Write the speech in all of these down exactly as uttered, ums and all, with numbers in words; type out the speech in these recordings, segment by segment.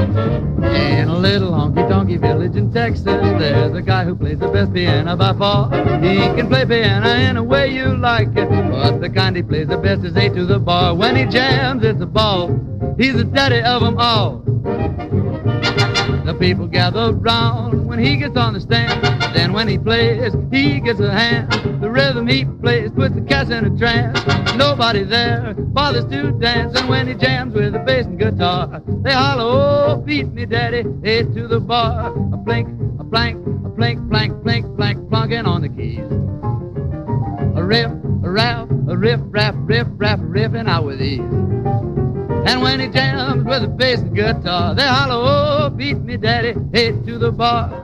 In a little honky-tonky village in Texas, there's a guy who plays the best piano by far. He can play piano in a way you like it, but the kind he plays the best is A to the bar. When he jams, it's a ball. He's the daddy of them all. The people gather round when he gets on the stand. Then when he plays, he gets a hand. The rhythm he plays puts the cats in a trance. Nobody there bothers to dance. And when he jams with the bass and guitar, they holler, oh, beat me, daddy, head to the bar. A blink, a blank, a blink, blank, blink, blank, plunking on the keys. A riff, a rap, a riff, rap, riff, rap, riffing out with ease. And when he jams with the bass and guitar, they holler, oh, beat me, daddy, head to the bar.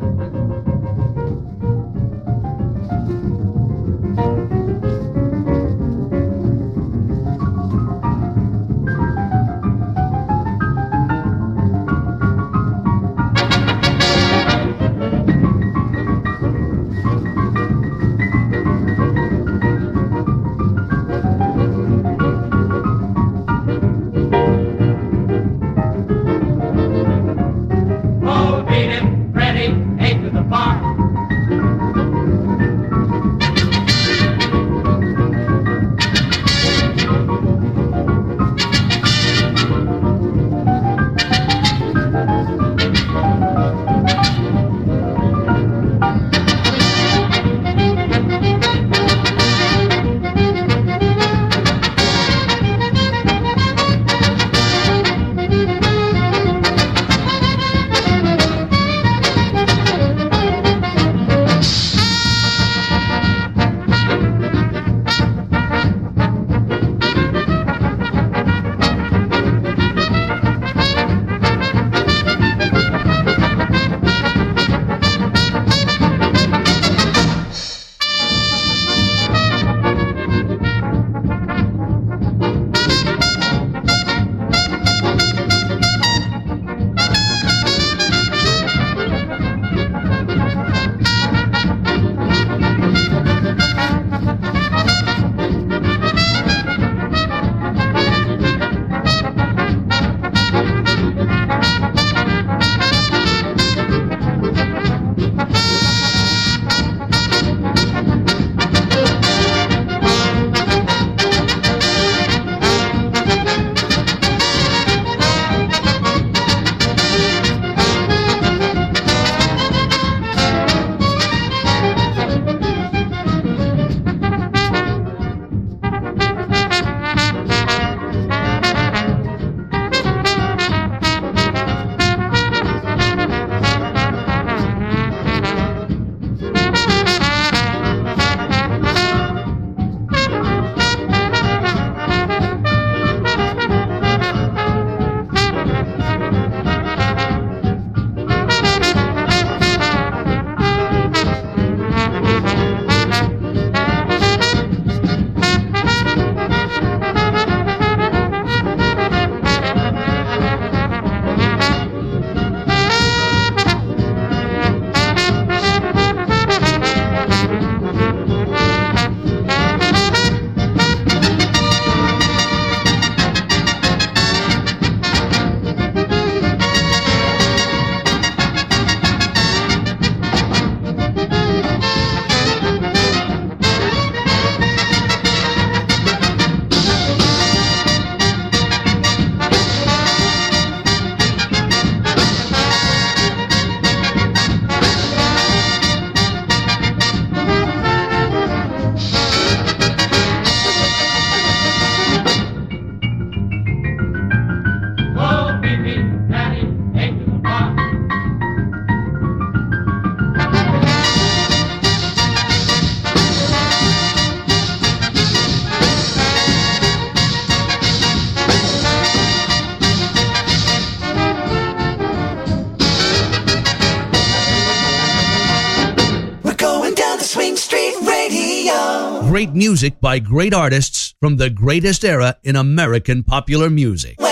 Great music by great artists from the greatest era in American popular music.